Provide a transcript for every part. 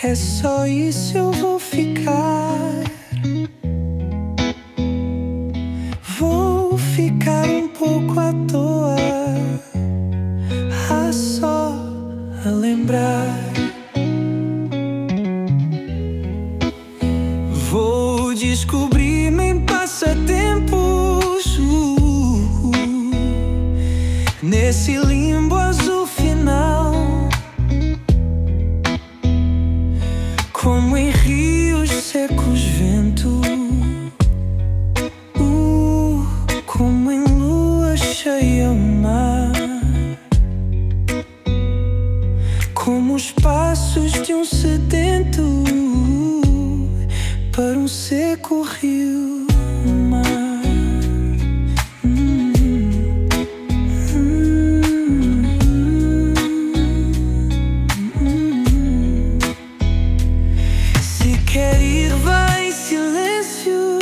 É só isso, eu vou ficar. Vou ficar um pouco à toa, só a lembrar. Vou descobrir-me em passatempos, nesse limbo azul final, como em rios secos vento, como em lua cheia o mar, como os passos de um sedento para um seco rio mar. Se quer ir, vai em silêncio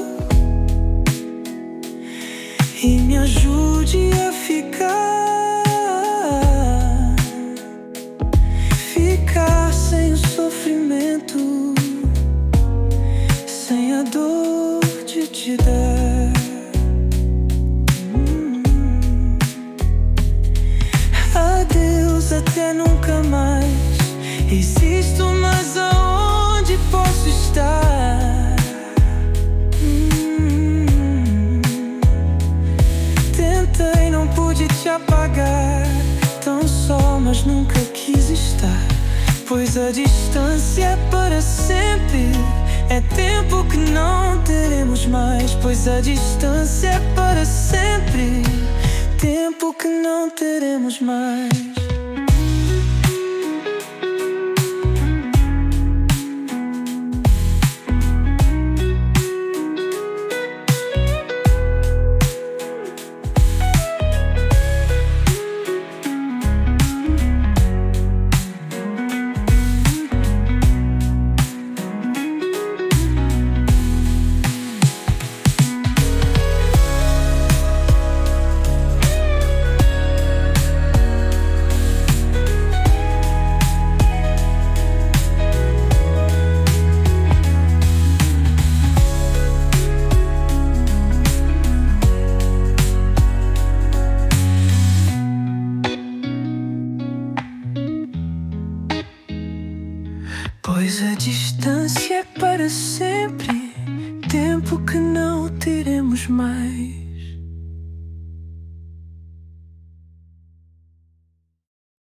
e me ajude a ficar sem o sofrimento, sem a dor de te dar. Adeus, até nunca mais. Existo, mas aonde posso estar? Tentei, não pude te apagar. Tão só, mas nunca quis estar. Pois a distância é para sempre. É tempo que não teremos mais. Pois a distância é para sempre. Tempo que não teremos mais. Pois a distância é para sempre. Tempo que não teremos mais.